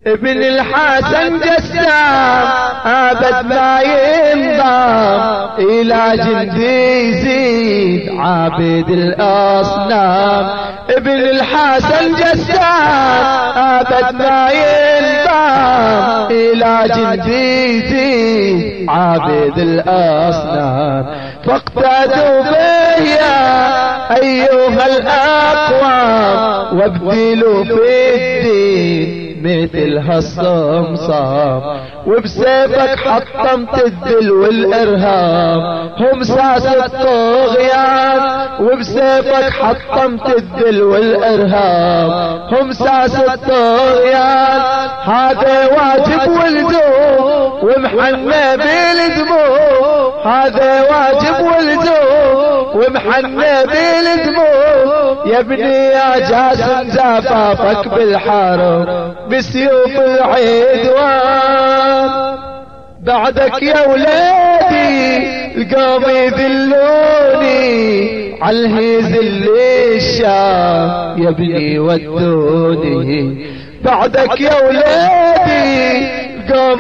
ابن الحسن جسام ابد ما ينضام الى جندي يزيد عابد الاصنام. ابن الحسن جسام ابد ما ينضام الى جندي يزيد عابد الاصنام. فاقتدوا به يا ايها الاقوام وابدلوا في الدين مثل هالصمصام. وبسيفك حطمت الذل والارهاب هم ساس الطغيان. وبسيفك حطمت الذل والارهاب هم ساس الطغيان. هذا واجب ولزوم ومحنى بالدموع. هذا واجب ولزوم ومحنى بالدموع. يا ابني يا جاسم زفافك بالحرب بسيوف العدوان. بعدك يا ولادي القوم يذلوني عالهيز اللي الشام يا ابني ودوني. بعدك يا ولادي القوم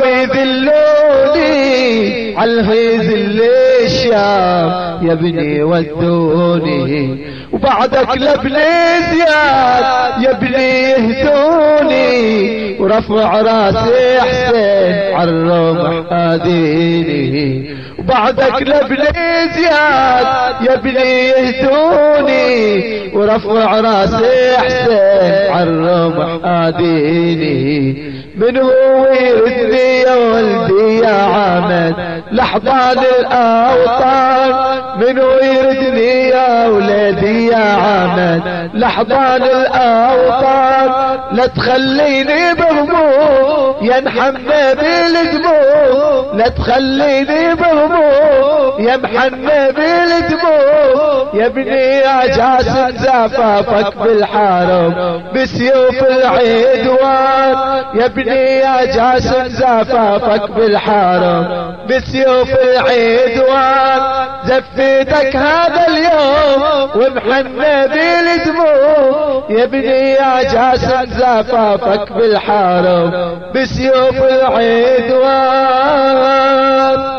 يذلوني عالهيز اللي الشام يا ابني ودوني. وبعدك لابن زياد يا ابني يهدوني ورفع راسي حسين عالرمح آذيني. وبعدك لابن زياد يا ابني يهدوني ورفع راسي حسين عالرمح آذيني. من هو يردني يا ولدي يا عمد لحضان الأوطان. من هو يردني يا ولدي يا عمد لحضان الأوطان. لا تخليني بهموم يا محمد بالدموع. لا تخليني بهموم يا محمد بالدموع. يا ابني يا جاسم زفافك بالحرب بسيوف العدوان. يا ابني يا جاسم زفافك بالحرب بسيوف العدوان. زفيتك هذا اليوم ومحنى بالدموع. يا ابني يا جاسم زفافك بالحرب بسيوف العدوان.